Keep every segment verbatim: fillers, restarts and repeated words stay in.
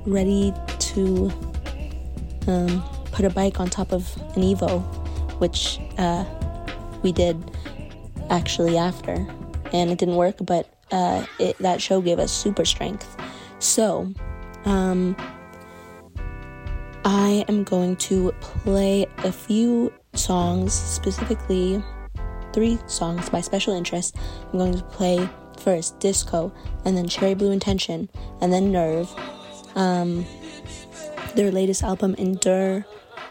ready to um, put a bike on top of an Evo, which uh, we did actually after, and it didn't work, but uh, it, that show gave us super strength. So, um, I am going to play a few songs, specifically three songs by special interest. I'm going to play first Disco, and then Cherry Blue Intention, and then Nerve. Um, their latest album, Endure.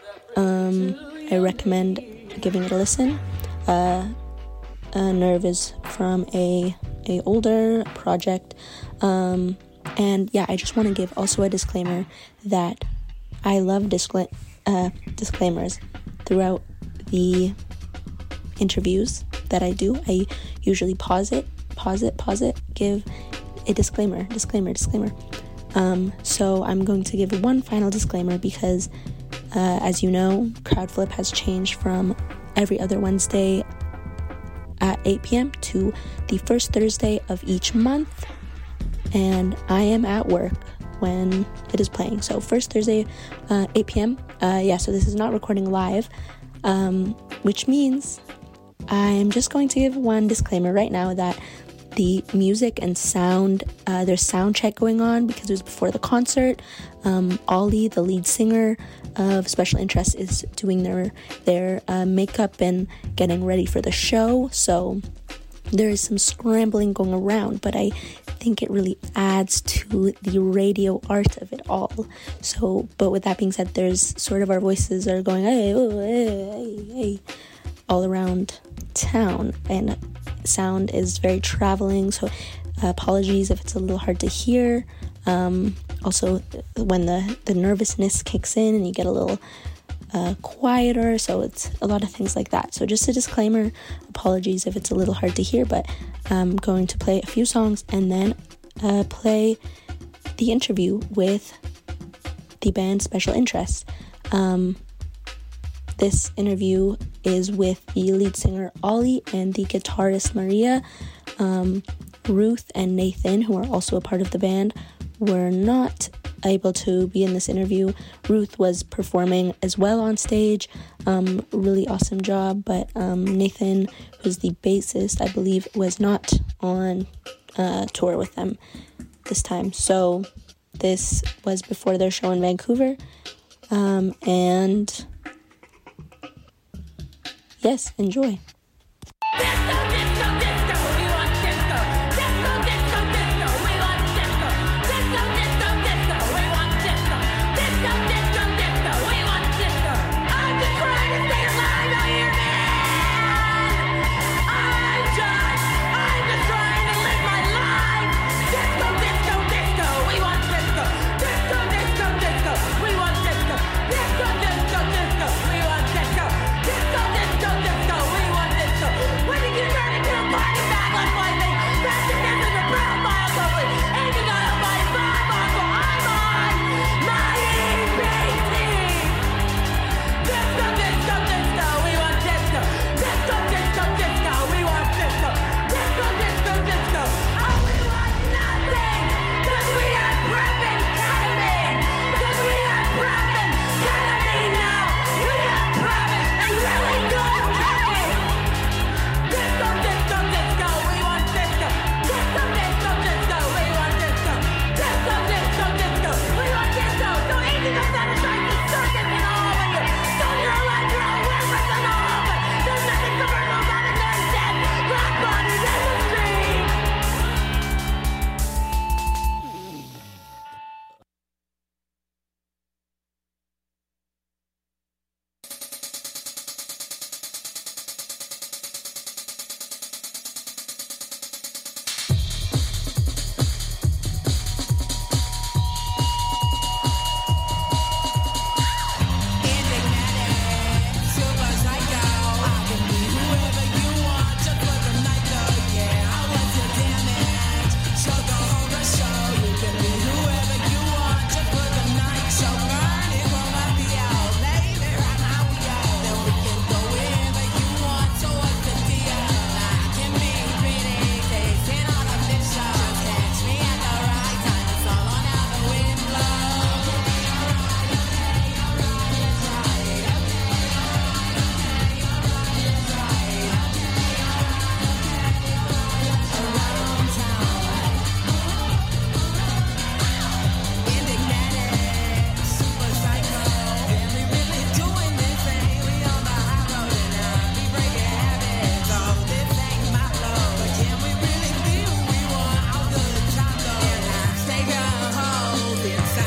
Um, I recommend giving it a listen. Uh, uh, Nerve is from a a older project, um, and yeah, I just want to give also a disclaimer that I love discla- uh, disclaimers throughout the interviews that I do. I usually pause it, pause it, pause it, give a disclaimer, disclaimer, disclaimer. Um, so I'm going to give one final disclaimer because, uh, as you know, Crowdflip has changed from every other Wednesday at eight p.m. to the first Thursday of each month, and I am at work when it is playing. So first Thursday, uh, eight p.m. Uh, yeah, so this is not recording live, um, which means I'm just going to give one disclaimer right now that the music and sound, uh, there's sound check going on because it was before the concert. Um, Ollie, the lead singer of Special Interest, is doing their their uh, makeup and getting ready for the show. So there is some scrambling going around, but I think it really adds to the radio art of it all. So, but with that being said, there's sort of our voices are going hey, oh, hey, hey, hey, all around town, and sound is very traveling, so uh, apologies if it's a little hard to hear. Um, also, when the, the nervousness kicks in and you get a little uh, quieter, so it's a lot of things like that. So just a disclaimer, apologies if it's a little hard to hear, but I'm going to play a few songs and then uh, play the interview with the band Special Interest. Um, this interview is with the lead singer Ollie and the guitarist Maria. Um, Ruth and Nathan, who are also a part of the band, were not able to be in this interview. Ruth was performing as well on stage. Um, really awesome job, but um, Nathan, who's the bassist, I believe, was not on uh, tour with them this time. So this was before their show in Vancouver. Um, and yes, enjoy. We want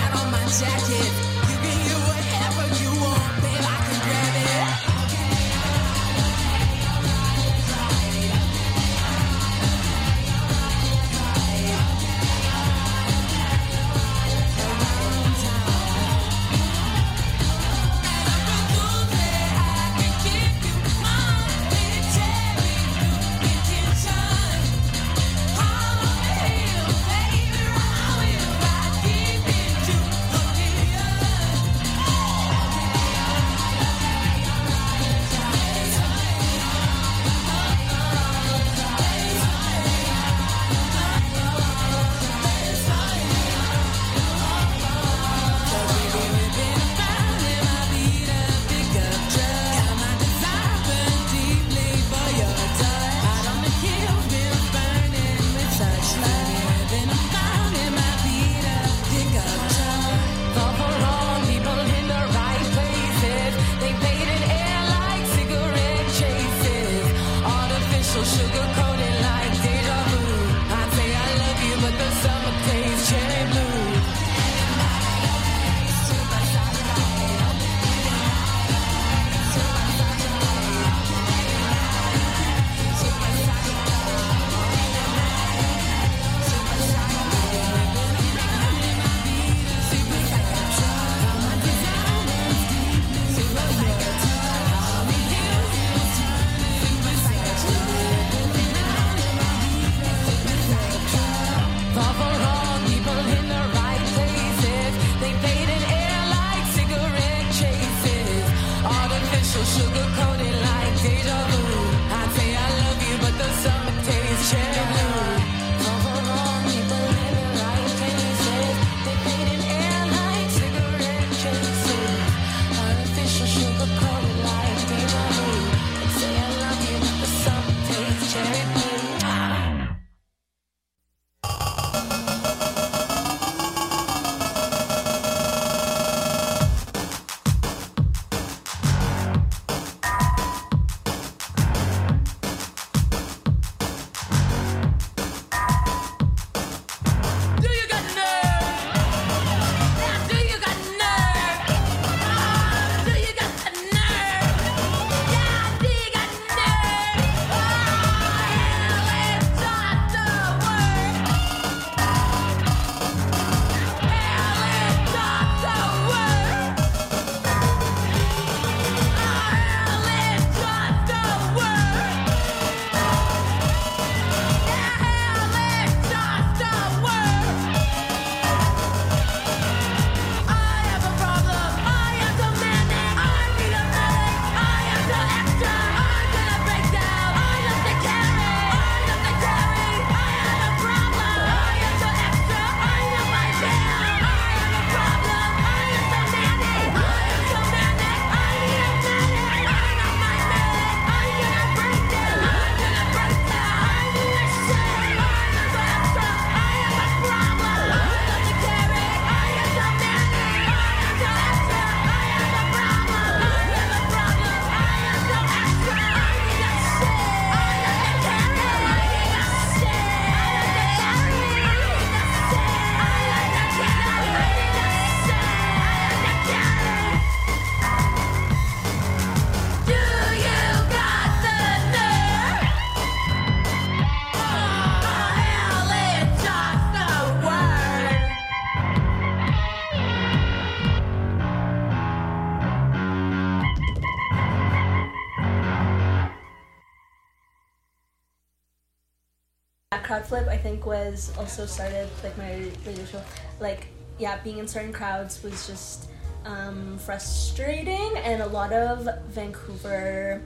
Crowd flip, I think, was also started, like my radio show, like, yeah, being in certain crowds was just um, frustrating, and a lot of Vancouver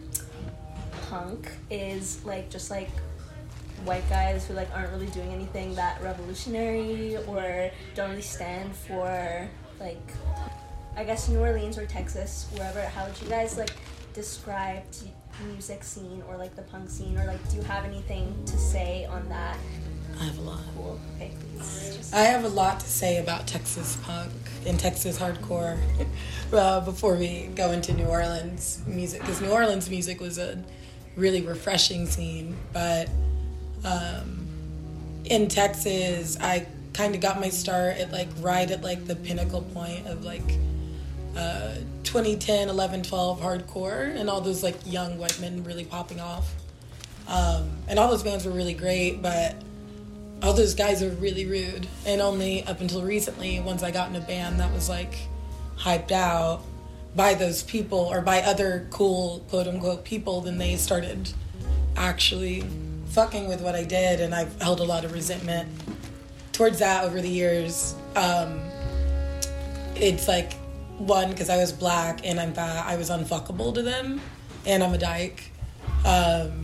punk is, like, just, like, white guys who, like, aren't really doing anything that revolutionary or don't really stand for, like, I guess New Orleans or Texas, wherever. How would you guys, like, describe music scene or like the punk scene, or like do you have anything to say on that? I have a lot. Cool. Okay, please. Just... I have a lot to say about Texas punk and Texas hardcore uh, before we go into New Orleans music, because New Orleans music was a really refreshing scene, but um, in Texas, I kind of got my start at like right at like the pinnacle point of like uh, twenty ten, eleven, twelve hardcore, and all those like young white men really popping off. Um, and all those bands were really great, but all those guys were really rude. And only up until recently, once I got in a band that was like hyped out by those people or by other cool quote unquote people, then they started actually fucking with what I did, and I've held a lot of resentment towards that over the years. Um, it's like, one, because I was black and I'm fat, I was unfuckable to them, and I'm a dyke. Um,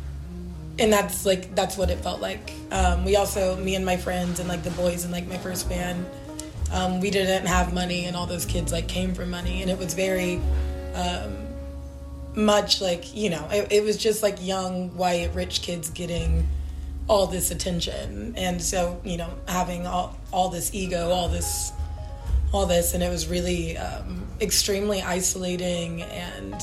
and that's like, that's what it felt like. Um, we also, me and my friends and like the boys in like my first band, um, we didn't have money, and all those kids like came from money, and it was very um, much like, you know, it, it was just like young, white, rich kids getting all this attention. And so, you know, having all, all this ego, all this, all this, and it was really um, extremely isolating and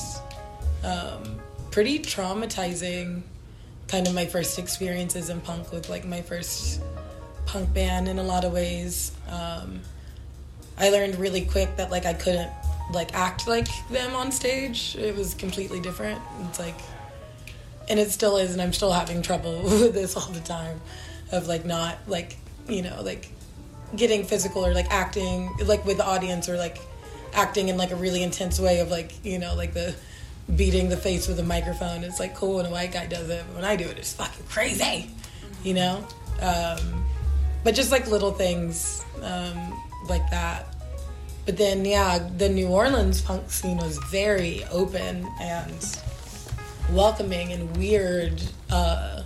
um, pretty traumatizing. Kind of my first experiences in punk with like my first punk band in a lot of ways. Um, I learned really quick that like I couldn't like act like them on stage. It was completely different. It's like, and it still is, and I'm still having trouble with this all the time of like not like, you know, like getting physical or like acting like with the audience, or like acting in like a really intense way of like, you know, like the beating the face with a microphone. It's like cool when a white guy does it, but when I do it, it's fucking crazy, you know? Um, but just like little things um, like that. But then, yeah, the New Orleans punk scene was very open and welcoming and weird. Uh,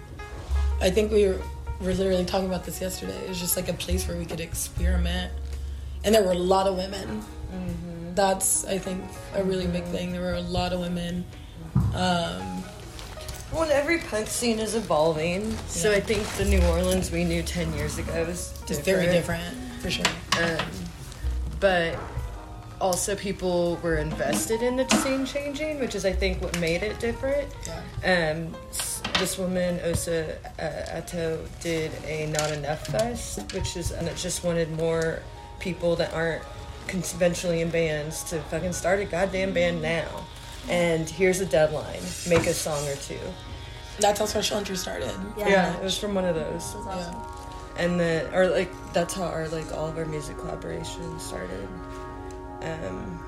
I think we were, were literally talking about this yesterday. It was just like a place where we could experiment. And there were a lot of women. Mm-hmm. That's, I think, a really big thing. There were a lot of women. Um, well, and every punk scene is evolving. Yeah. So I think the New Orleans we knew ten years ago is different. It's very different, for sure. Um, but also people were invested in the scene changing, which is, I think, what made it different. Yeah. Um, this woman, Osa uh, Atto, did a Not Enough Fest, which is, and it just wanted more people that aren't conventionally in bands to fucking start a goddamn band now. And here's a deadline. Make a song or two. That's how Special Interest started. Yeah, yeah, it was from one of those. Awesome. Yeah. And then, or like, that's how our, like, all of our music collaborations started. Um,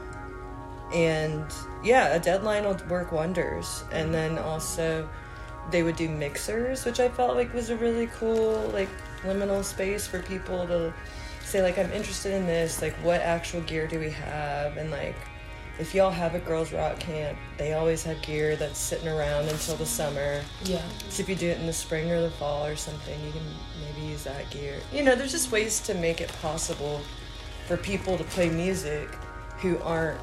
and yeah, a deadline will work wonders. And then also, they would do mixers, which I felt like was a really cool, like, liminal space for people to say, like, I'm interested in this, like, what actual gear do we have? And, like, if y'all have a girls rock camp, they always have gear that's sitting around until the summer. Yeah. So if you do it in the spring or the fall or something, you can maybe use that gear. You know, there's just ways to make it possible for people to play music who aren't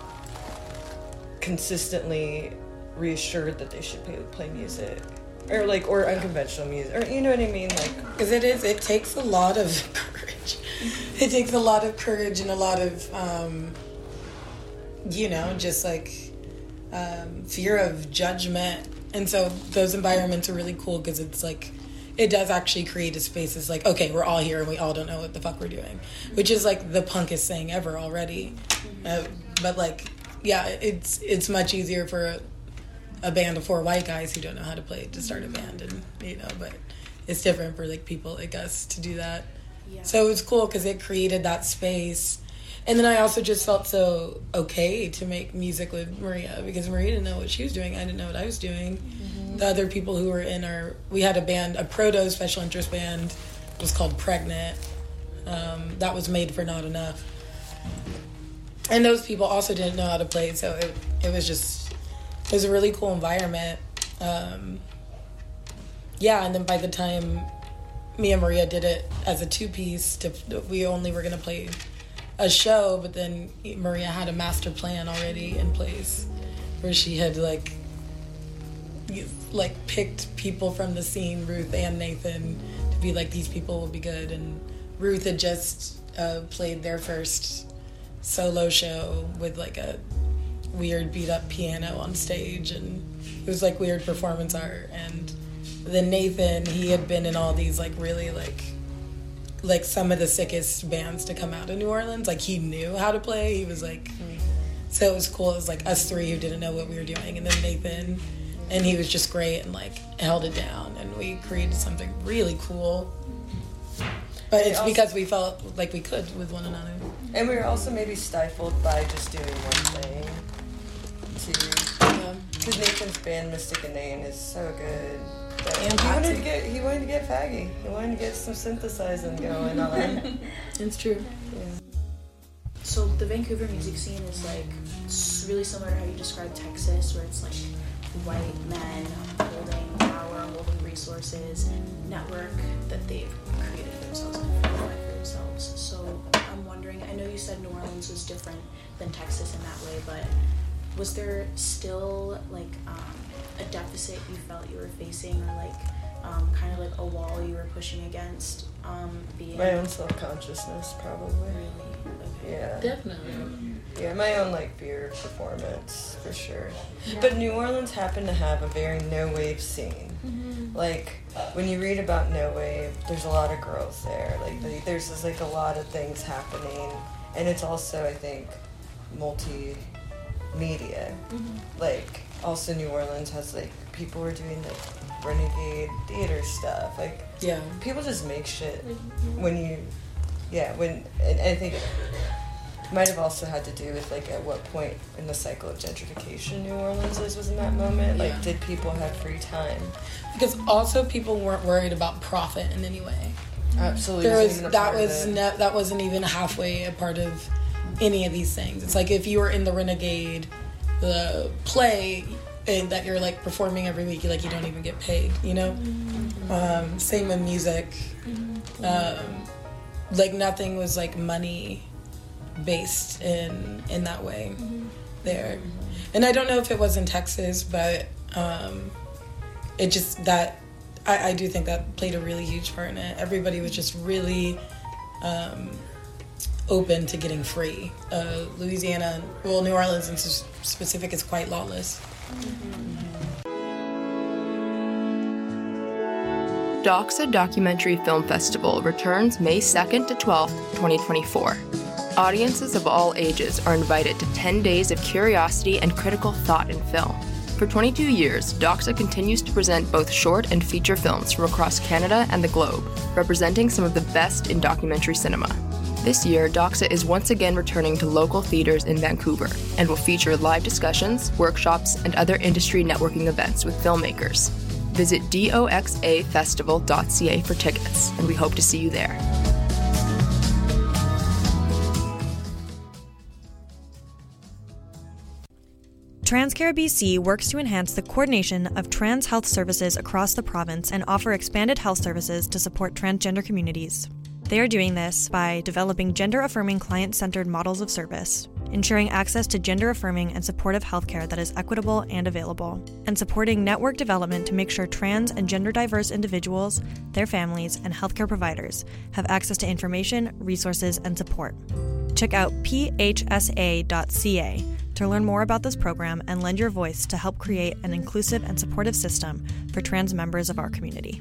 consistently reassured that they should play, play music. Or, like, or unconventional music. Or, you know what I mean? Like, because it is, it takes a lot of courage. It takes a lot of courage and a lot of, um, you know, just, like, um, fear of judgment. And so those environments are really cool because it's, like, it does actually create a space. It's like, okay, we're all here and we all don't know what the fuck we're doing. Which is, like, the punkest thing ever already. Uh, but, like, yeah, it's it's much easier for a, a band of four white guys who don't know how to play to start a band. And, you know, but it's different for, like, people like us to do that. Yeah. So it was cool because it created that space. And then I also just felt so okay to make music with Maria because Maria didn't know what she was doing. I didn't know what I was doing. Mm-hmm. The other people who were in our... We had a band, a proto special interest band. It was called Pregnant. Um, that was made for Not Enough. And those people also didn't know how to play, so it, it was just... It was a really cool environment. Um, yeah, and then by the time me and Maria did it as a two-piece, to, we only were going to play a show, but then Maria had a master plan already in place where she had like like picked people from the scene, Ruth and Nathan, to be like, these people will be good. And Ruth had just uh, played their first solo show with like a weird beat up piano on stage, and it was like weird performance art. And then Nathan, he had been in all these like really like like some of the sickest bands to come out of New Orleans. Like he knew how to play. He was like, mm. so it was cool. It was like us three who didn't know what we were doing, and then Nathan, and he was just great and like held it down, and we created something really cool. But it's also, because we felt like we could with one another. And we were also maybe stifled by just doing one thing. Too. Because Nathan's band, Mystic and Nain, is so good. But and he wanted to get he wanted to get faggy. He wanted to get some synthesizing going on. It's true. Yeah. So the Vancouver music scene is like really similar to how you described Texas, where it's like white men holding power, holding resources, network that they've created for themselves and provide for themselves. So I'm wondering, I know you said New Orleans was different than Texas in that way, but was there still like um, a deficit you felt you were facing, or like um, kind of like a wall you were pushing against? Um, being my own self-consciousness, probably. Really? Okay. Yeah. Definitely. Yeah, my own like fear of performance, for sure. Yeah. But New Orleans happened to have a very no-wave scene. Mm-hmm. Like, when you read about no wave, there's a lot of girls there. Like, mm-hmm. there's just like a lot of things happening. And it's also, I think, multi... media. Mm-hmm. Like, also New Orleans has like people who are doing like renegade theater stuff. Like, yeah, people just make shit when you yeah when and I think it might have also had to do with like at what point in the cycle of gentrification New Orleans is was in that moment. Like, yeah. Did people have free time? Because also people weren't worried about profit in any way. Absolutely. There was that was ne- that wasn't even halfway a part of any of these things. It's like if you were in the Renegade, the play, and that you're like performing every week, you like you don't even get paid, you know. Mm-hmm. Um, same with music. Mm-hmm. Um, like nothing was like money based in in that way mm-hmm. there. Mm-hmm. And I don't know if it was in Texas, but um, it just that I, I do think that played a really huge part in it. Everybody was just really. Um, open to getting free. Uh, Louisiana, well, New Orleans in specific is quite lawless. Mm-hmm. Doxa Documentary Film Festival returns May second to twelfth, twenty twenty-four. Audiences of all ages are invited to ten days of curiosity and critical thought in film. For twenty-two years, Doxa continues to present both short and feature films from across Canada and the globe, representing some of the best in documentary cinema. This year, Doxa is once again returning to local theaters in Vancouver and will feature live discussions, workshops, and other industry networking events with filmmakers. Visit doxa festival dot c a for tickets, and we hope to see you there. TransCare B C works to enhance the coordination of trans health services across the province and offer expanded health services to support transgender communities. They are doing this by developing gender-affirming client-centered models of service, ensuring access to gender-affirming and supportive healthcare that is equitable and available, and supporting network development to make sure trans and gender-diverse individuals, their families, and healthcare providers have access to information, resources, and support. Check out p h s a dot c a to learn more about this program and lend your voice to help create an inclusive and supportive system for trans members of our community.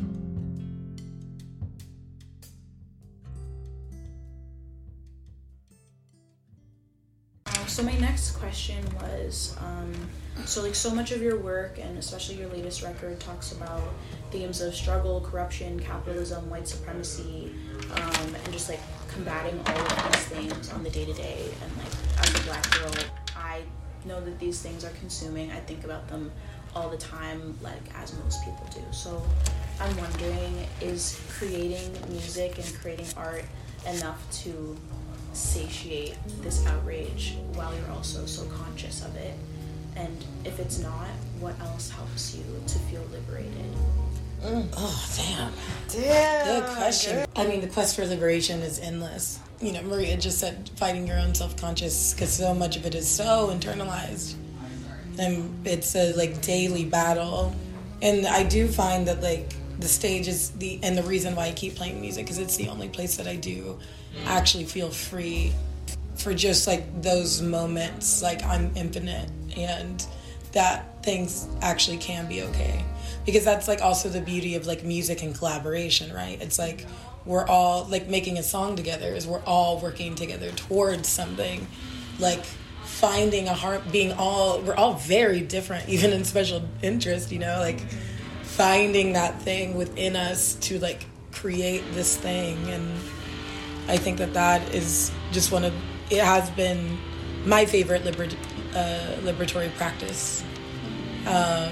So my next question was, um, so like so much of your work, and especially your latest record, talks about themes of struggle, corruption, capitalism, white supremacy, um, and just like combating all of these things on the day-to-day. And like as a Black girl, I know that these things are consuming. I think about them all the time, like as most people do. So I'm wondering, is creating music and creating art enough to satiate this outrage while you're also so conscious of it? And if it's not, what else helps you to feel liberated? Mm. Oh, damn. Damn. Good question. Good. I mean, the quest for liberation is endless. You know, Maria just said fighting your own self-conscious, because so much of it is so internalized. And it's a, like, daily battle. And I do find that, like, the stage is the, and the reason why I keep playing music, because it's the only place that I do actually feel free for just like those moments, like I'm infinite and that things actually can be okay. Because that's like also the beauty of like music and collaboration, right? It's like we're all like making a song together is we're all working together towards something, like finding a heart, being all, we're all very different, even in special interest, you know, like finding that thing within us to like create this thing. And I think that that is just one of, it has been my favorite liber- uh, liberatory practice. Um,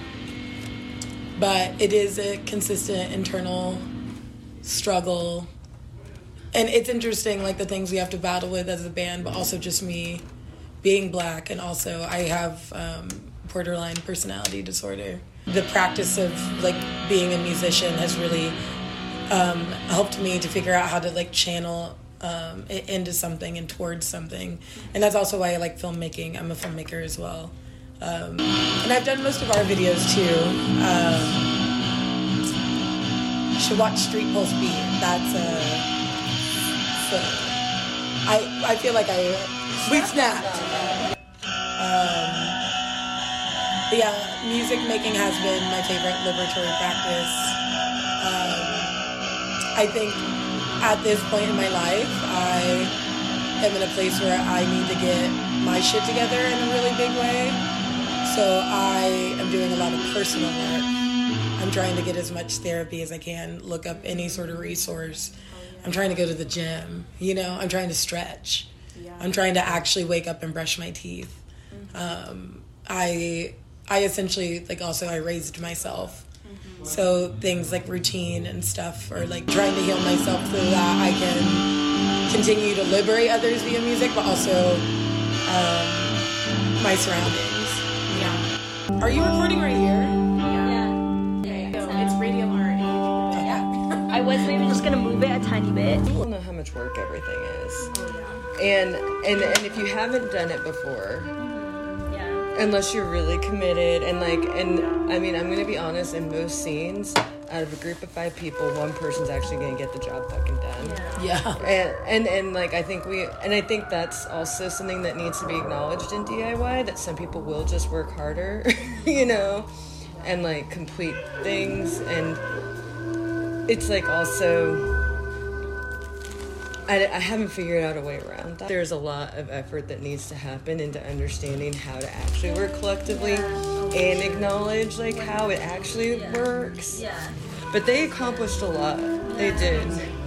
but it is a consistent internal struggle. And it's interesting, like the things we have to battle with as a band, but also just me being Black. And also I have um, borderline personality disorder. The practice of like being a musician has really um, helped me to figure out how to like channel um, it into something and towards something. And that's also why I like filmmaking. I'm a filmmaker as well. Um, and I've done most of our videos too. Um, you should watch Street Pulse Beat. That's a. So, I I feel like I we snapped. Um, but yeah, music making has been my favorite liberatory practice. Um, I think at this point in my life, I am in a place where I need to get my shit together in a really big way. So I am doing a lot of personal work. I'm trying to get as much therapy as I can, look up any sort of resource. I'm trying to go to the gym, you know, I'm trying to stretch. I'm trying to actually wake up and brush my teeth. Um, I I essentially, like also I raised myself. So things like routine and stuff, or like trying to heal myself so that I can continue to liberate others via music, but also um, my surroundings. Yeah. Are you recording right here? Yeah. Yeah. yeah. It's radial art. Yeah. I was maybe just gonna move it a tiny bit. People know how much work everything is. And and and if you haven't done it before, yeah. unless you're really committed and like and I mean I'm gonna be honest, in most scenes, out of a group of five people, one person's actually gonna get the job fucking done. Yeah. yeah. And and and like I think we and I think that's also something that needs to be acknowledged in D I Y, that some people will just work harder, you know, and like complete things. And it's like also I, I haven't figured out a way around that. There's a lot of effort that needs to happen into understanding how to actually work collectively and acknowledge like how it actually yeah. works. Yeah. But they accomplished a lot. They did.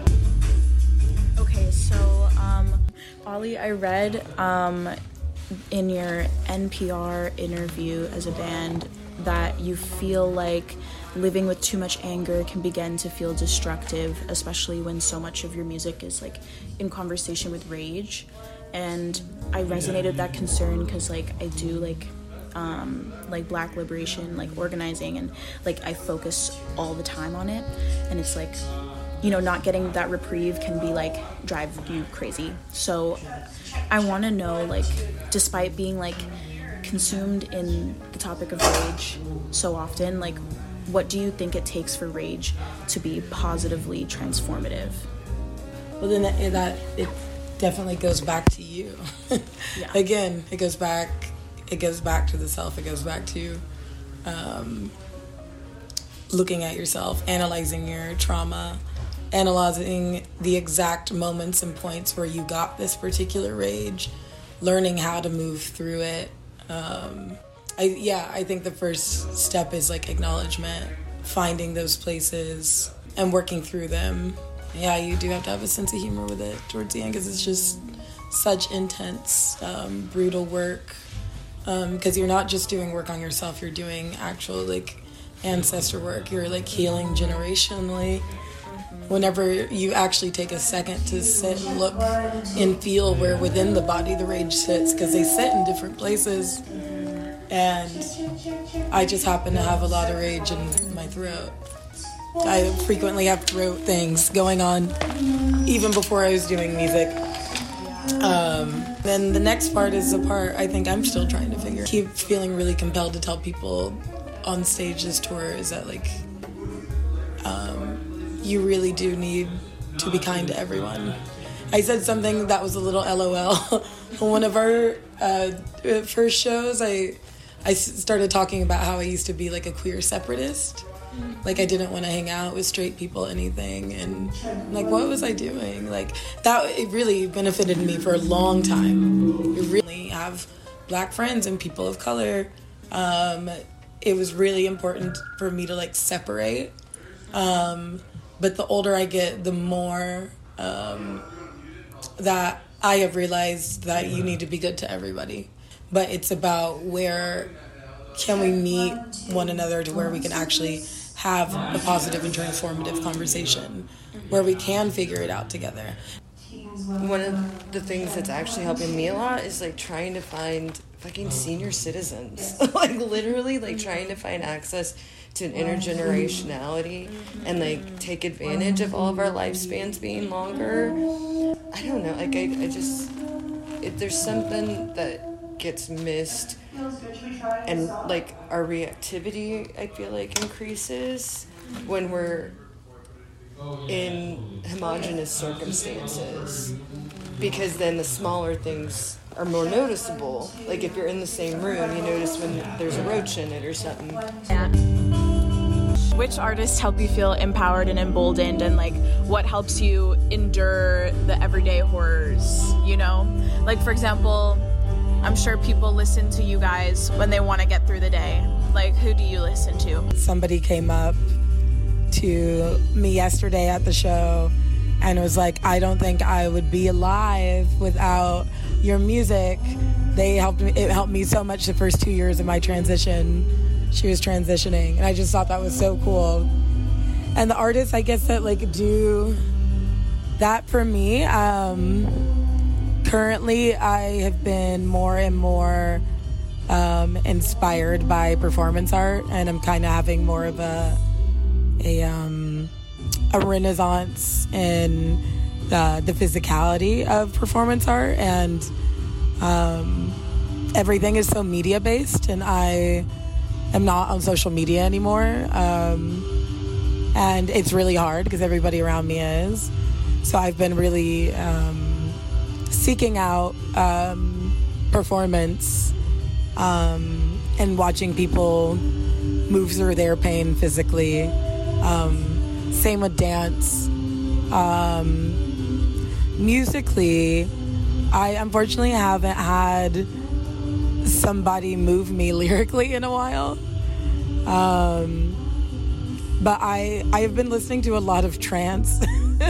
Okay, so um, Ollie, I read um, in your N P R interview as a band that you feel like living with too much anger can begin to feel destructive, especially when so much of your music is like in conversation with rage. And I resonated with that concern because like I do like um, like Black liberation, like organizing, and like I focus all the time on it. And it's like, you know, not getting that reprieve can be like drive you crazy. So I want to know, like, despite being like consumed in the topic of rage so often, like, what do you think it takes for rage to be positively transformative? Well, then that, that it definitely goes back to you. yeah. Again, it goes back. It goes back to the self. It goes back to um, looking at yourself, analyzing your trauma, analyzing the exact moments and points where you got this particular rage, learning how to move through it. Um, I, yeah, I think the first step is like acknowledgement, finding those places and working through them. Yeah, you do have to have a sense of humor with it towards the end because it's just such intense, um, brutal work. Because um, you're not just doing work on yourself, you're doing actual like ancestor work. You're like healing generationally. Whenever you actually take a second to sit and look and feel where within the body the rage sits, because they sit in different places. And I just happen to have a lot of rage in my throat. I frequently have throat things going on even before I was doing music. Um, then the next part is the part I think I'm still trying to figure. I keep feeling really compelled to tell people on stage this tour is that like um, you really do need to be kind to everyone. I said something that was a little LOL. One of our uh, first shows, I I started talking about how I used to be like a queer separatist. Like, I didn't want to hang out with straight people, anything. And, like, what was I doing? Like, that, it really benefited me for a long time. You really have black friends and people of color. Um, it was really important for me to, like, separate. Um, but the older I get, the more um, that I have realized that you need to be good to everybody. But it's about where can we meet one another to where we can actually have a positive and transformative conversation where we can figure it out together. One of the things that's actually helping me a lot is like trying to find fucking senior citizens. Like literally like trying to find access to an intergenerationality and like take advantage of all of our lifespans being longer. I don't know, like I, I just, if there's something that gets missed and like our reactivity, I feel like increases when we're in homogenous circumstances, because then the smaller things are more noticeable. Like if you're in the same room, you notice when there's a roach in it or something. Yeah. Which artists help you feel empowered and emboldened, and like what helps you endure the everyday horrors, you know? Like for example, I'm sure people listen to you guys when they want to get through the day. Like, who do you listen to? Somebody came up to me yesterday at the show and was like, I don't think I would be alive without your music. They helped me. It helped me so much the first two years of my transition. She was transitioning, and I just thought that was so cool. And the artists, I guess, that like do that for me, um, currently, I have been more and more um, inspired by performance art, and I'm kind of having more of a a, um, a renaissance in uh, the physicality of performance art, and um, everything is so media based, and I am not on social media anymore, um, and it's really hard because everybody around me is. So I've been really Um, seeking out um, performance um, and watching people move through their pain physically. Um, same with dance. Um, musically, I unfortunately haven't had somebody move me lyrically in a while. Um, but I, I have been listening to a lot of trance.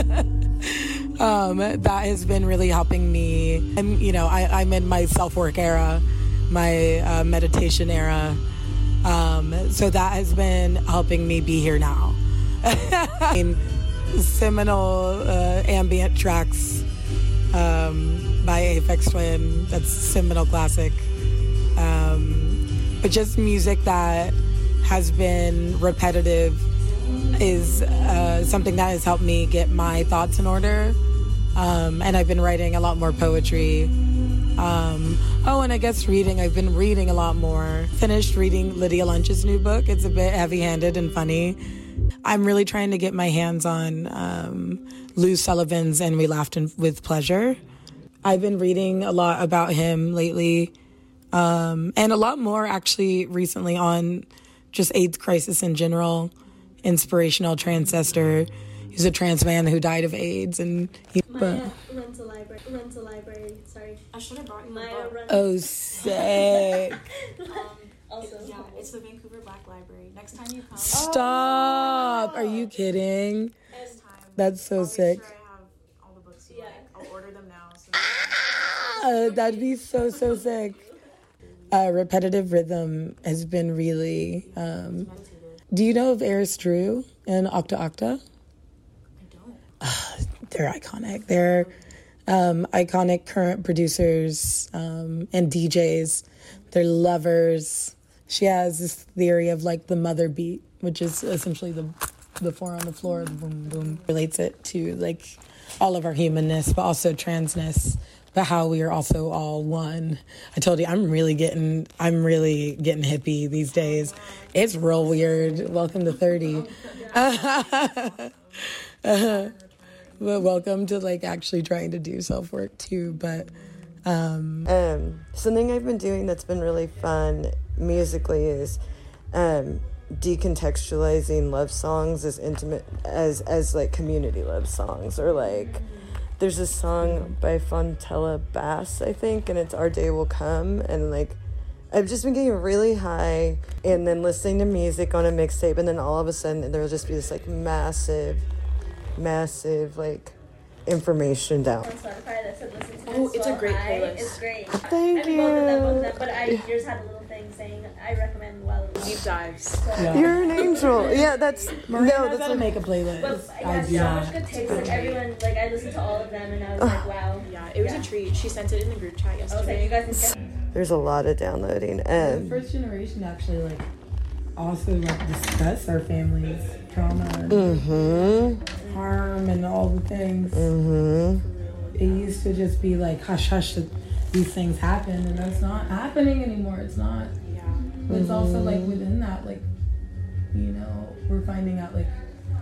Um, that has been really helping me. And, you know, I, I'm in my self-work era, my uh, meditation era. Um, so that has been helping me be here now. I mean, seminal uh, ambient tracks um, by Aphex Twin. That's seminal classic. Um, but just music that has been repetitive is uh, something that has helped me get my thoughts in order. Um, and I've been writing a lot more poetry. Um, oh, and I guess reading. I've been reading a lot more. Finished reading Lydia Lunch's new book. It's a bit heavy-handed and funny. I'm really trying to get my hands on um, Lou Sullivan's And We Laughed in, with Pleasure. I've been reading a lot about him lately, um, and a lot more actually recently on just AIDS crisis in general. Inspirational transcestor. He's a trans man who died of AIDS, and he Maya runs a library. Runs a library. Sorry, I should have brought you Maya a book. runs. oh, sick. Um, Also, yeah, it's the Vancouver Black Library. Next time you come, Stop! Are you kidding? next time, That's so I'll sick. make sure I have all the books you Yeah. like. I'll order them now. So Ah, that'd be so so sick. Uh, repetitive rhythm has been really. Um, do you know of Eris Drew and Octa Octa? I don't. Uh, they're iconic. They're um, iconic current producers um, and D Js. They're lovers. She has this theory of like the mother beat, which is essentially the the four on the floor, the boom boom. Relates it to like all of our humanness, but also transness, but how we are also all one. I told you, I'm really getting, I'm really getting hippie these days. It's real weird. Welcome to thirty. uh, but welcome to like actually trying to do self work too. But um, Um, something I've been doing that's been really fun musically is um, decontextualizing love songs as intimate as as like community love songs, or like there's this song by Fontella Bass, I think, and it's Our Day Will Come, and like I've just been getting really high and then listening to music on a mixtape, and then all of a sudden there'll just be this like massive massive like information down. On Spotify that said listen to Oh, this it's a while great high. playlist. It's great. Thank I mean, both of them, both of you. them, but I yours had a little thing saying I recommend while Deep dives. Yeah. You're an angel. Yeah, that's Maria no, knows that's how to make a playlist. But I I got do so not. much good taste. Like everyone, like I listened to all of them, and I was like, wow. Yeah, it was Yeah. a treat. She sent it in the group chat I was yesterday. like, you guys can get. there's a lot of downloading. The And first generation actually like also like discuss our family's trauma and mm-hmm. harm and all the things. Mm-hmm. It used to just be like hush hush that these things happen, and that's not happening anymore. It's not. Yeah. But it's also like within that, like, you know, we're finding out like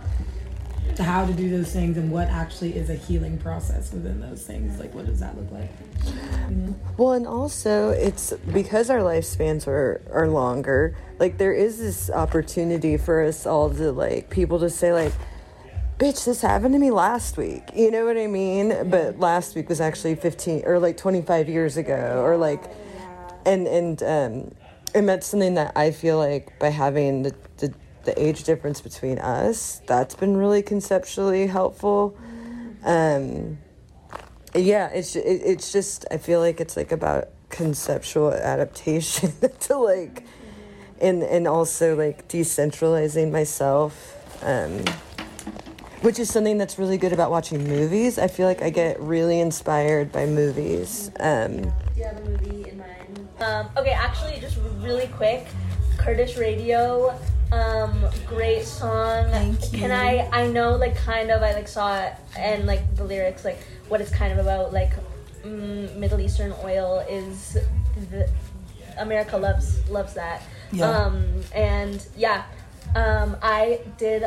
how to do those things and what actually is a healing process within those things. Like, what does that look like? You know? Well, and also it's because our lifespans are, are longer, like there is this opportunity for us all to like people to say like, bitch, this happened to me last week. You know what I mean? But last week was actually fifteen or like twenty-five years ago, or like, and, and, um, and that's something that I feel like by having the, the, the age difference between us, that's been really conceptually helpful. Um, yeah, it's, it, it's just, I feel like it's like about conceptual adaptation to like, and, and also like decentralizing myself, um, which is something that's really good about watching movies. I feel like I get really inspired by movies. Um, Do you have a movie in mind? Um, okay, actually, just really quick, Kurdish Radio, um, great song. Thank you. Can I? I know, like, kind of. I like saw it and like the lyrics, like what it's kind of about. Like, mm, Middle Eastern oil is the America loves loves that. Yeah. Um, and yeah, um, I did.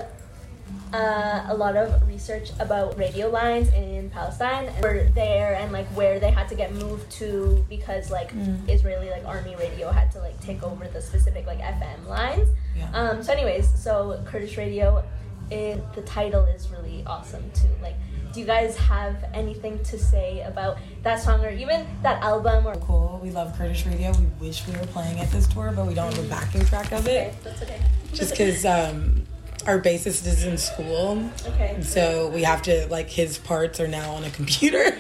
Uh, a lot of research about radio lines in Palestine, and were there and like where they had to get moved to because like Mm. Israeli like army radio had to like take over the specific like F M lines. Yeah. Um, so anyways, so Kurdish Radio, it, the title is really awesome too. Like, do you guys have anything to say about that song or even that album? Or Cool. We love Kurdish Radio. We wish we were playing at this tour, but we don't have a backing track of it. okay, that's okay. Just because um, our bassist is in school. Okay. So we have to, like, his parts are now on a computer.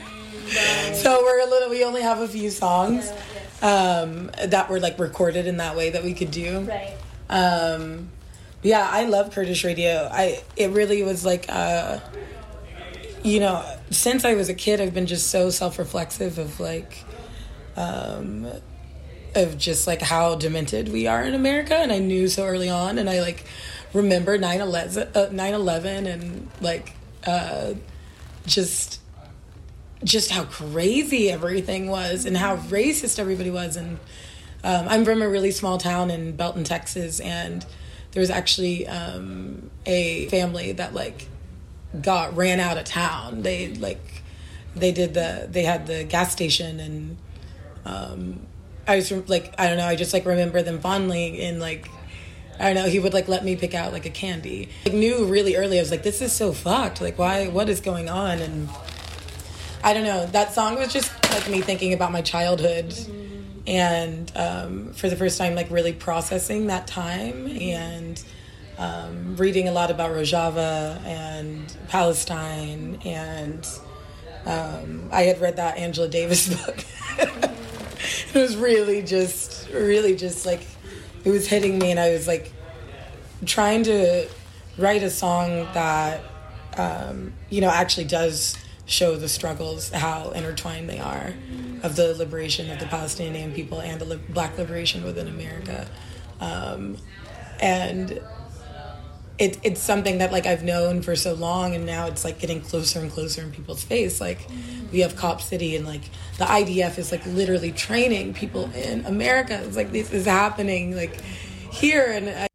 So we're a little, we only have a few songs um, that were, like, recorded in that way that we could do. Right. Um, yeah, I love Kurdish Radio. I, it really was like, uh, you know, since I was a kid, I've been just so self-reflexive of, like, um, of just, like, how demented we are in America. And I knew so early on, and I, like, remember nine eleven and, like, uh, just... just how crazy everything was and how racist everybody was. And um, I'm from a really small town in Belton, Texas, and there was actually um, a family that like got ran out of town. They like they did the they had the gas station, and um, I was like I don't know I just like remember them fondly, and like I don't know, he would like let me pick out like a candy. I knew really early I was like, this is so fucked, like why what is going on? And I don't know, that song was just like me thinking about my childhood, mm-hmm. and um, for the first time like really processing that time, and um, reading a lot about Rojava and Palestine, and um, I had read that Angela Davis book. It was really just really just like it was hitting me, and I was like trying to write a song that um, you know actually does show the struggles, how intertwined they are, of the liberation of the Palestinian people and the li- black liberation within America. Um, and it, it's something that like I've known for so long, and now it's like getting closer and closer in people's face. Like we have Cop City, and like the I D F is like literally training people in America. It's like this is happening like here, and I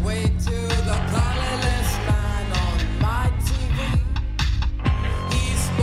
He's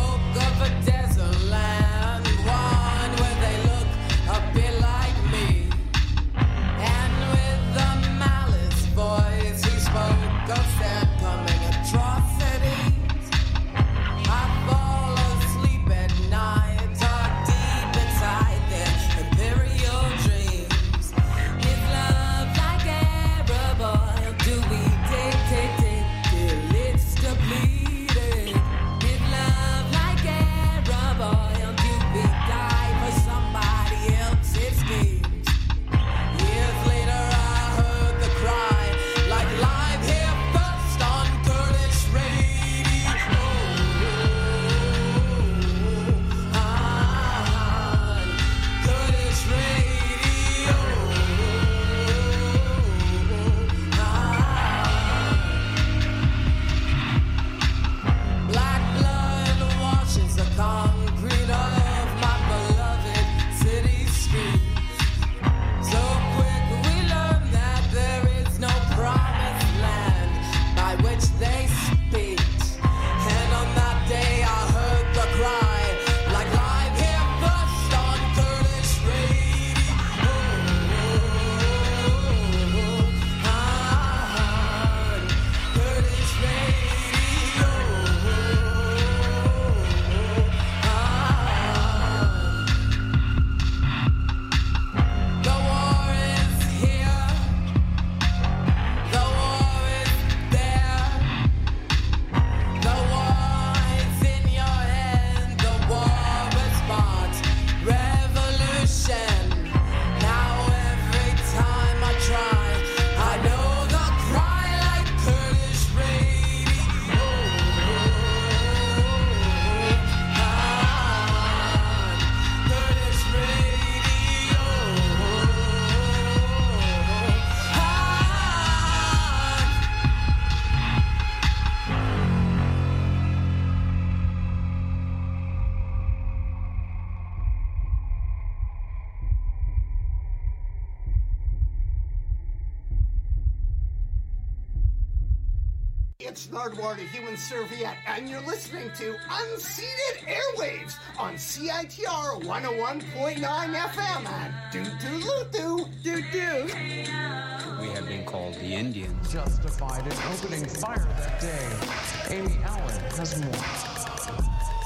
It's Nardwuar, the Human Serviette, and you're listening to Unceded Airwaves on C I T R one oh one point nine F M and doo-doo-loo-doo, doo-doo. We have been called the Indians. Justified in opening fire that day. Amy Allen has more.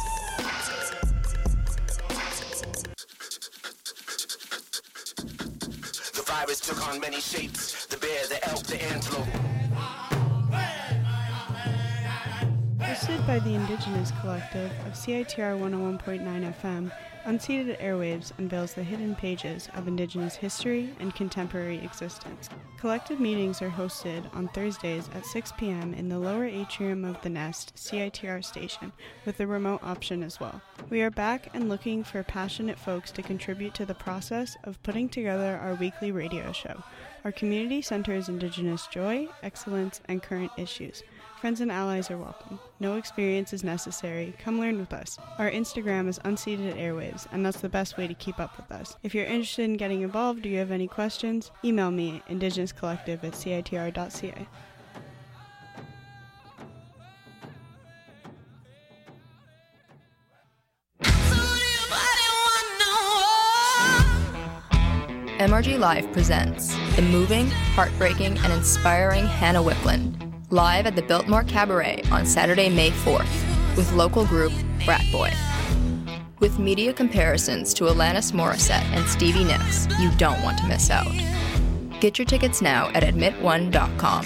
The virus took on many shapes. The bear, the elk, the antelope. Hosted by the Indigenous Collective of C I T R one oh one point nine F M, Unceded Airwaves unveils the hidden pages of Indigenous history and contemporary existence. Collective meetings are hosted on Thursdays at six p.m. in the lower atrium of the Nest C I T R station, with a remote option as well. We are back and looking for passionate folks to contribute to the process of putting together our weekly radio show. Our community centers Indigenous joy, excellence, and current issues. Friends and allies are welcome. No experience is necessary. Come learn with us. Our Instagram is Unceded Airwaves, and that's the best way to keep up with us. If you're interested in getting involved or you have any questions, email me, indigenouscollective at C I T R dot C A. M R G Live presents the moving, heartbreaking, and inspiring Hannah Whipland, live at the Biltmore Cabaret on Saturday, May fourth, with local group Brat Boy. With media comparisons to Alanis Morissette and Stevie Nicks, you don't want to miss out. Get your tickets now at admit one dot com.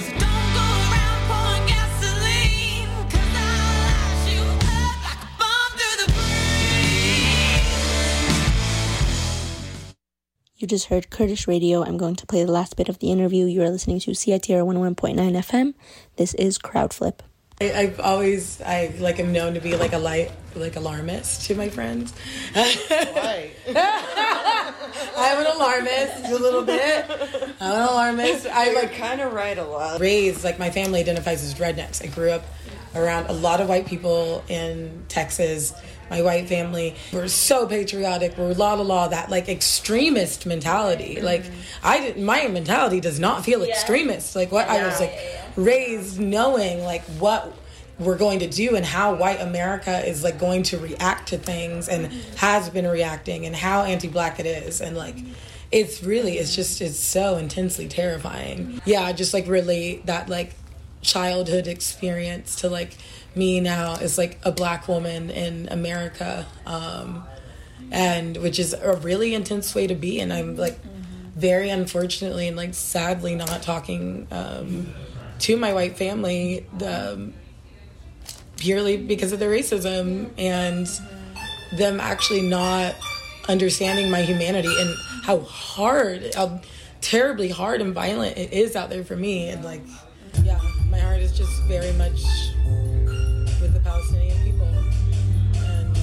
You just heard Kurdish Radio. I'm going to play the last bit of the interview. You are listening to C I T R one oh one point nine F M. This is Crowdflip. I, I've always, I like am known to be like a light, like alarmist to my friends. Why? I'm an alarmist a little bit. I'm an alarmist. I like kind of write a lot. Raised, like my family identifies as rednecks. I grew up around a lot of white people in Texas. My white family, we're so patriotic. We're la la la, that like extremist mentality. Mm-hmm. Like I did, my mentality does not feel yeah. extremist. Like what yeah, I was like yeah, yeah. raised knowing like what we're going to do and how white America is like going to react to things and mm-hmm. has been reacting and how anti-black it is. And like it's really, it's just, it's so intensely terrifying. Yeah, just like really that like childhood experience to like me now is like a black woman in America, um, and which is a really intense way to be. And I'm like very unfortunately and like sadly not talking um, to my white family um, purely because of their racism and them actually not understanding my humanity and how hard, how terribly hard and violent it is out there for me. And like, yeah, my heart is just very much with the Palestinian people. And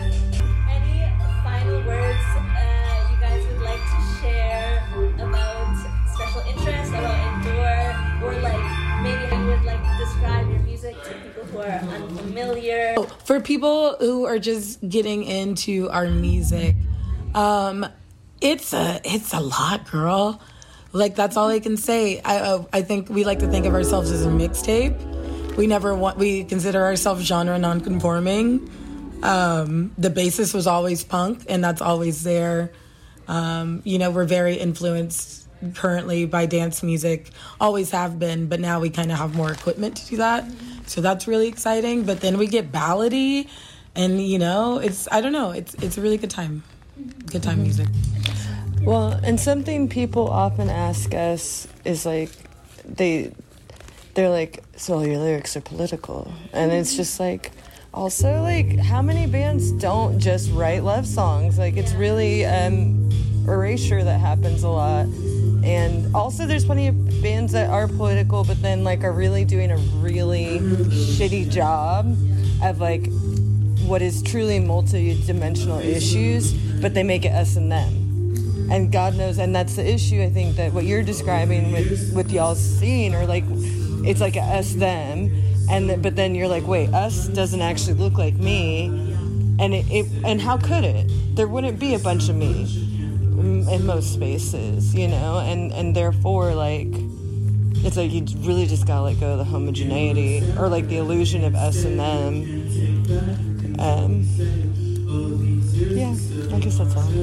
any final words uh, you guys would like to share about special interest, about Endure, or like maybe you would like to describe your music to people who are unfamiliar? For people who are just getting into our music, um, it's a it's a lot, girl. Like that's all I can say. I uh, I think we like to think of ourselves as a mixtape. We never want, we consider ourselves genre non-conforming. Um, the basis was always punk, and that's always there. Um, you know, we're very influenced currently by dance music, always have been, but now we kind of have more equipment to do that. So that's really exciting. But then we get ballady, and you know, it's, I don't know, it's it's a really good time. Good time music. Well, and something people often ask us is like, they... they're like, so your lyrics are political. And it's just like, also like, how many bands don't just write love songs? Like, it's really um, erasure that happens a lot. And also there's plenty of bands that are political, but then like are really doing a really shitty job of like what is truly multi-dimensional issues, but they make it us and them. And God knows, and that's the issue, I think, that what you're describing with, with y'all's scene, or like, it's like a us them, and the, but then you're like, wait, us doesn't actually look like me, and it, it and how could it? There wouldn't be a bunch of me in most spaces, you know, and and therefore like it's like you really just gotta let go of the homogeneity, or like the illusion of us and them. Um, yeah, I guess that's all.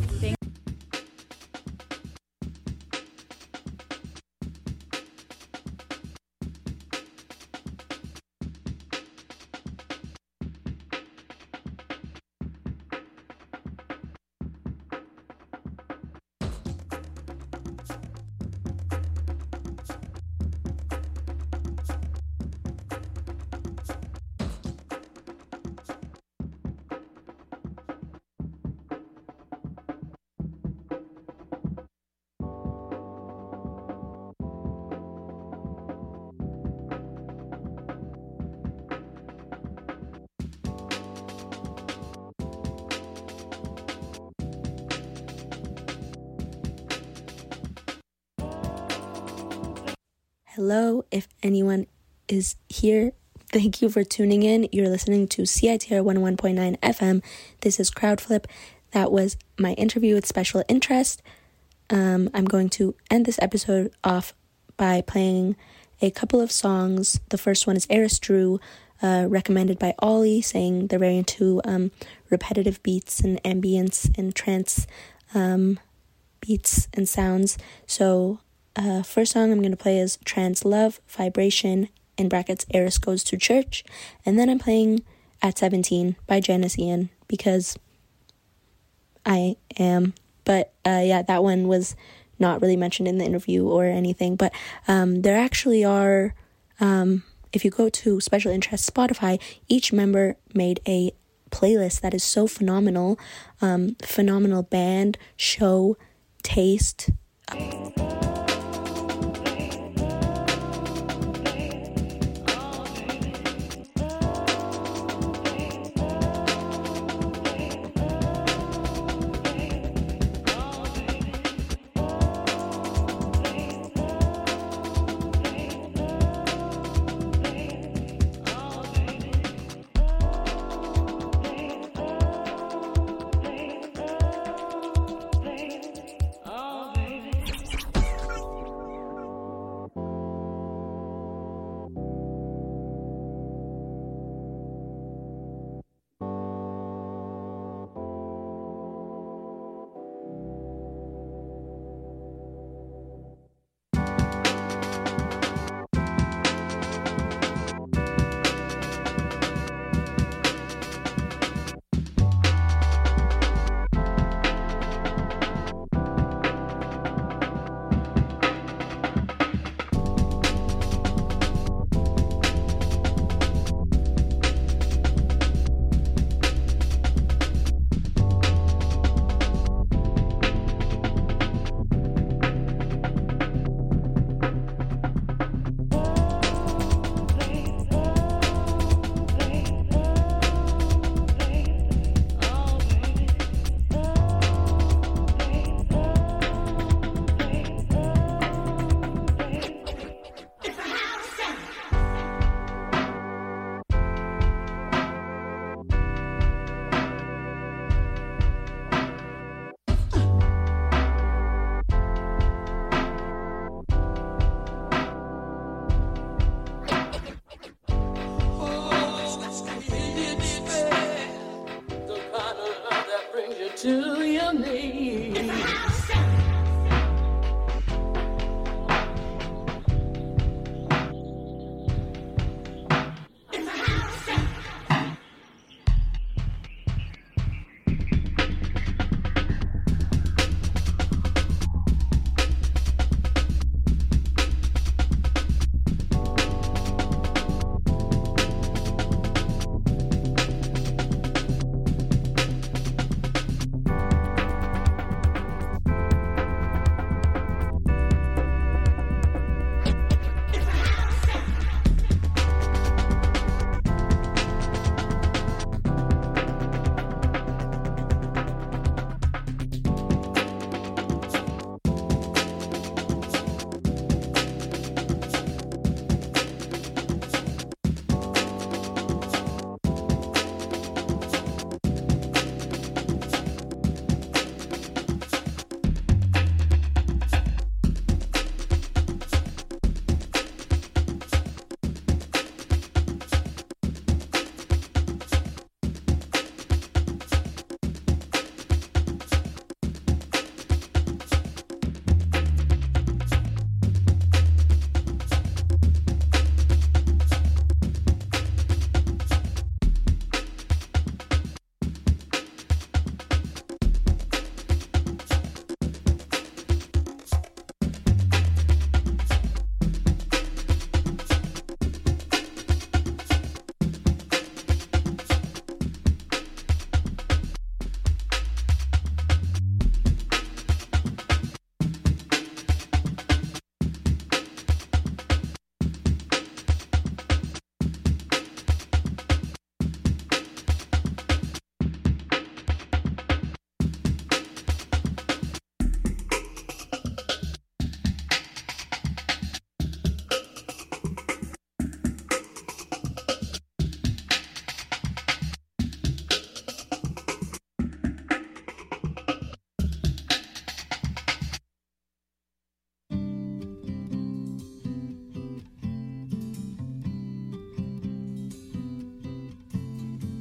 Hello, if anyone is here, thank you for tuning in. You're listening to C I T R one oh one point nine F M. This is Crowdflip. That was my interview with special interest. Um, I'm going to end this episode off by playing a couple of songs. The first one is Eris Drew, uh, recommended by Ollie, saying they're very into um, repetitive beats and ambience and trance um, beats and sounds. So Uh, first song I'm going to play is Trans Love, Vibration, in brackets, Eris Goes to Church. And then I'm playing At seventeen by Janice Ian, because I am. But uh, yeah, that one was not really mentioned in the interview or anything. But um, there actually are, um, if you go to Special Interest Spotify, each member made a playlist that is so phenomenal. Um, phenomenal band, show, taste.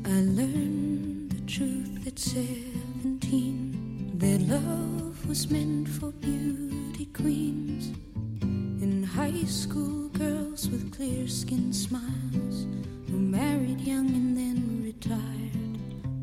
I learned the truth at seventeen, that love was meant for beauty queens, and high school girls with clear skin smiles who married young and then retired.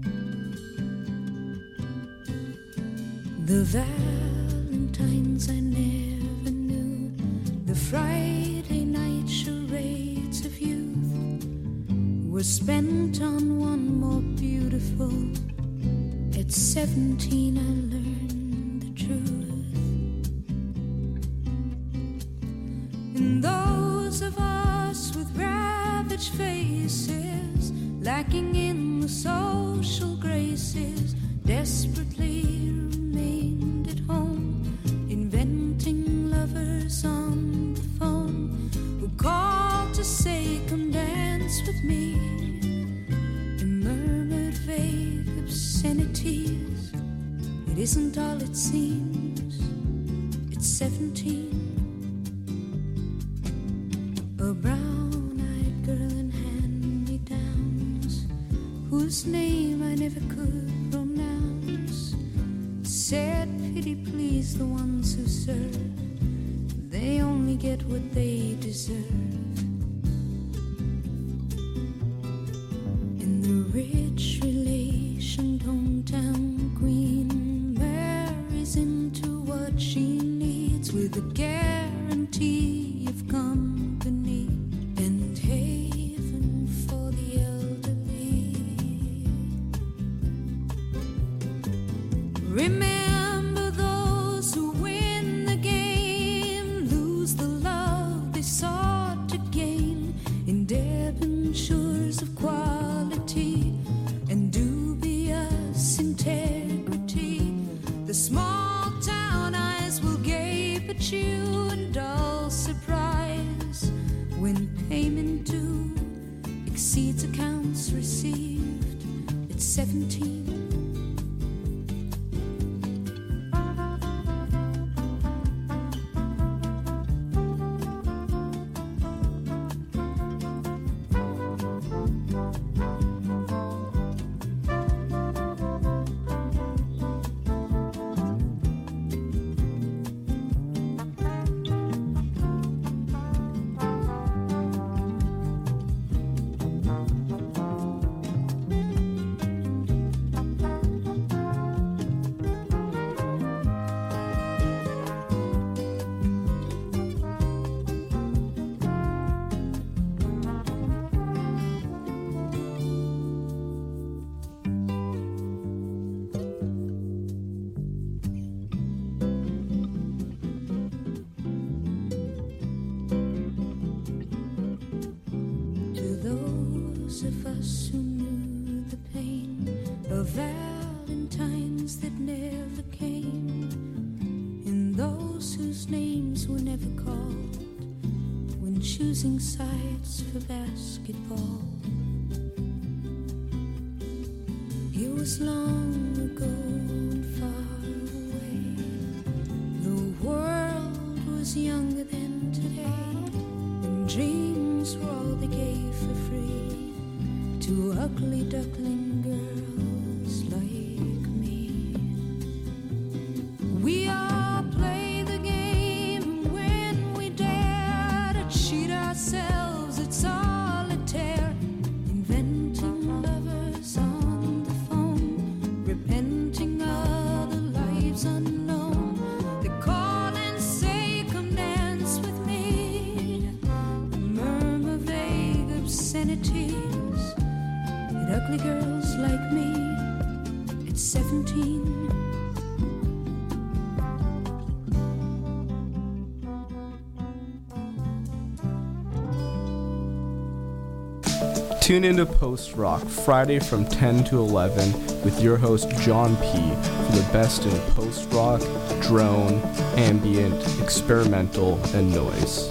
The Valentines I never knew, the Friday night charades of youth were spent on one more beautiful. At seventeen I learned the truth. And those of us with ravaged faces, lacking in the social graces, desperately remained at home, inventing lovers on the phone who called to say, come dance with me, and murmured vague obscenities. It isn't all it seems. It's seventeen. A brown-eyed girl in hand-me-downs, whose name I never could pronounce, said, pity please the ones who serve, they only get what they deserve. And the rich relationed hometown queen marries into what she needs, with a guarantee of company and haven for the elderly. Remember those who win the game, lose the love they sought to gain, in debentures of quality and dubious integrity. The small town eyes will gape at you in dull surprise when payment due exceeds accounts received. It's seventeen. Of us who knew the pain of Valentines that never came, and those whose names were never called when choosing sides for basketball. It was long ago and far away. The world was younger than today, and dreams were all they gave for free to ugly duckling girls like me. We all play the game when we dare to cheat ourselves at solitaire, inventing lovers on the phone, repenting other lives unknown. They call and say, come dance with me, murmur vague obscenities. Ugly girls like me, it's seventeen. Tune into Post Rock Friday from ten to eleven with your host John P. for the best in post rock, drone, ambient, experimental, and noise.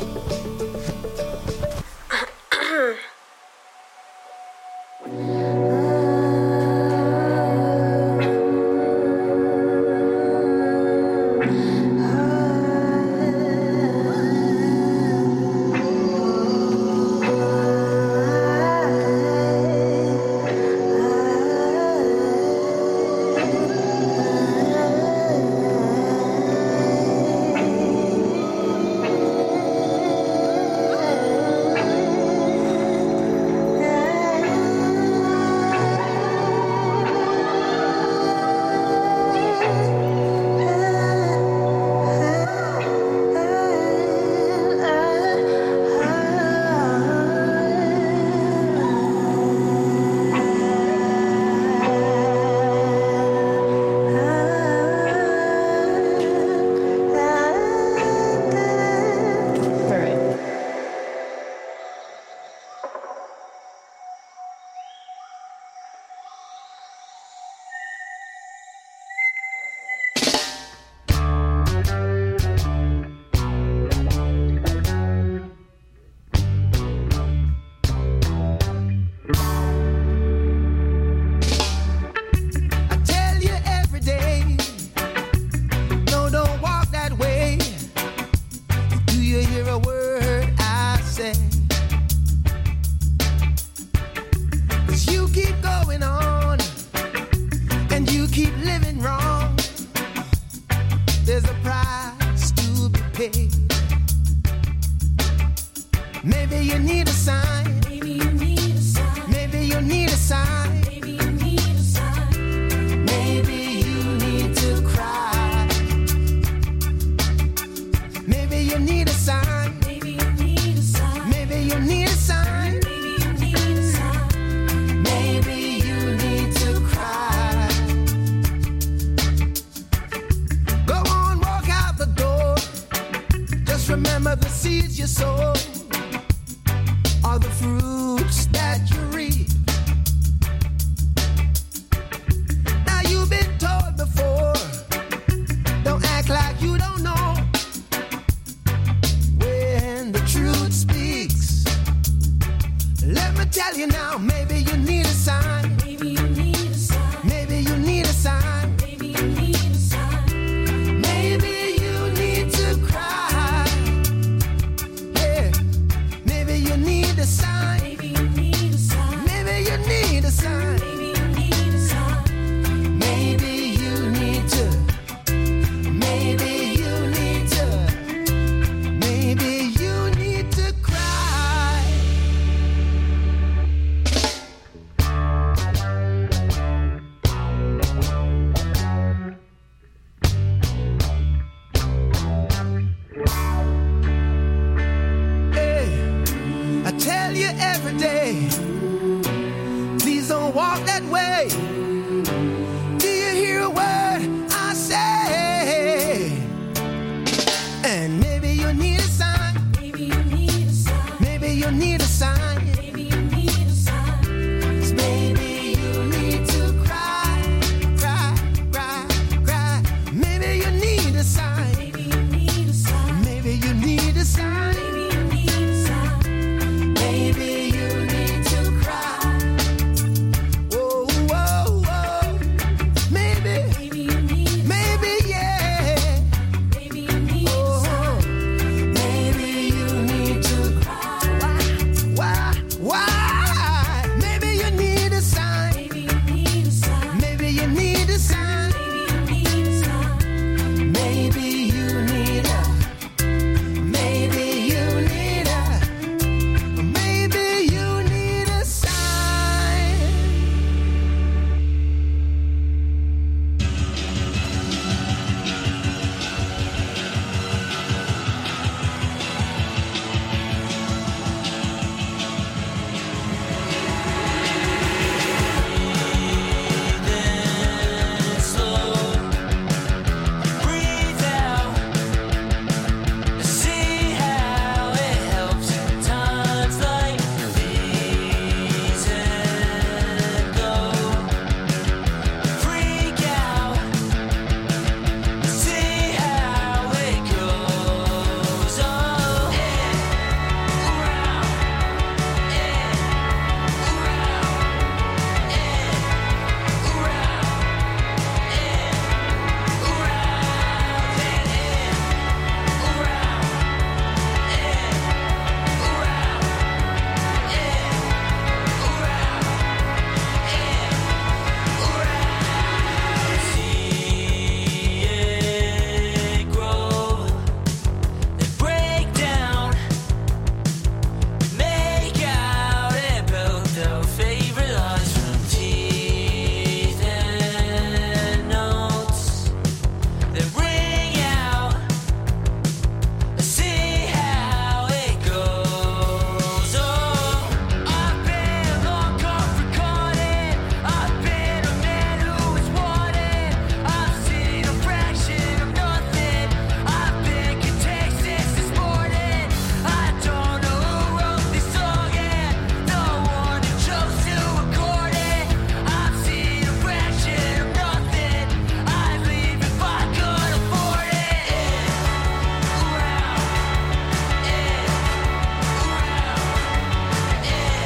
Ah Maybe you need a sign. Maybe you need a sign. Maybe you need a sign. Maybe you need a sign. Maybe you need to cry. Maybe you need a sign. Maybe you need a sign. Maybe you need a sign. Maybe you need a sign. Maybe you need to cry. Go on, walk out the door. Just remember the seeds you sow are the fruits that you reap. Now you've been told before, don't act like you don't know. When the truth speaks, let me tell you now, maybe you need a sign. Maybe you need a sign. Maybe you need a sign. Maybe you need a sign. Maybe you need to cry. Yeah. Maybe you need a sign. Maybe you need a sign. Maybe you need a sign. Maybe you need a sign. Maybe you need to. Maybe you need to. Maybe you need to cry. Hey, I tell you every day, please don't walk that way. Do you hear a word I say? And maybe you need a sign. Maybe you need a sign. Maybe you need a sign.